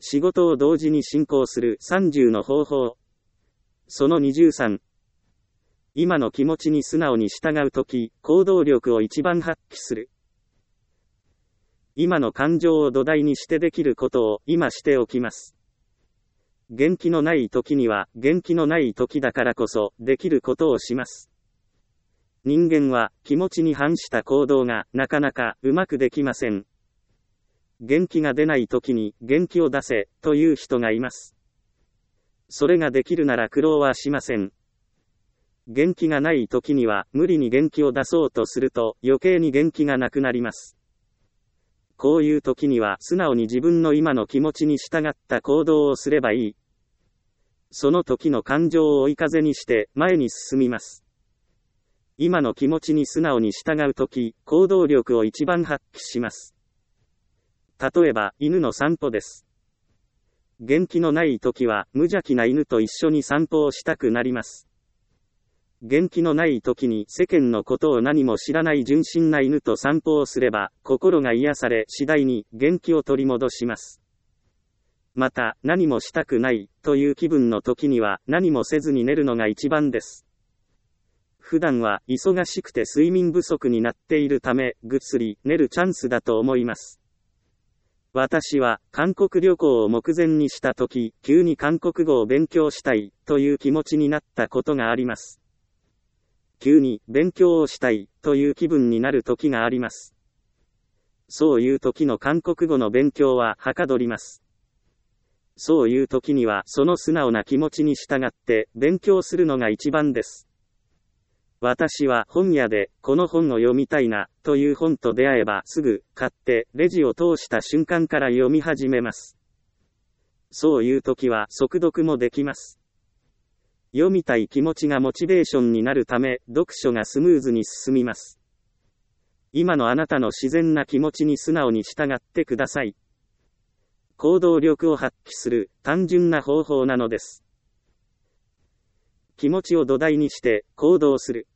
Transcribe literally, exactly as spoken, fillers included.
仕事を同時に進行するさんじゅうの方法。そのにじゅうさん。今の気持ちに素直に従うとき、行動力を一番発揮する。今の感情を土台にしてできることを今しておきます。元気のない時には元気のない時だからこそできることをします。人間は気持ちに反した行動がなかなかうまくできません。元気が出ない時に元気を出せという人がいます。それができるなら苦労はしません。元気がない時には無理に元気を出そうとすると余計に元気がなくなります。こういう時には素直に自分の今の気持ちに従った行動をすればいい。その時の感情を追い風にして前に進みます。今の気持ちに素直に従うとき、行動力を一番発揮します。例えば、犬の散歩です。元気のないときは、無邪気な犬と一緒に散歩をしたくなります。元気のないときに世間のことを何も知らない純真な犬と散歩をすれば、心が癒され、次第に元気を取り戻します。また、何もしたくないという気分の時には何もせずに寝るのが一番です。普段は忙しくて睡眠不足になっているため、ぐっすり寝るチャンスだと思います。私は韓国旅行を目前にした時、急に韓国語を勉強したいという気持ちになったことがあります。急に勉強をしたいという気分になる時があります。そういう時の韓国語の勉強ははかどります。そういう時にはその素直な気持ちに従って勉強するのが一番です。私は本屋でこの本を読みたいなという本と出会えばすぐ買ってレジを通した瞬間から読み始めます。そういう時は速読もできます。読みたい気持ちがモチベーションになるため読書がスムーズに進みます。今のあなたの自然な気持ちに素直に従ってください。行動力を発揮する単純な方法なのです。気持ちを土台にして行動する。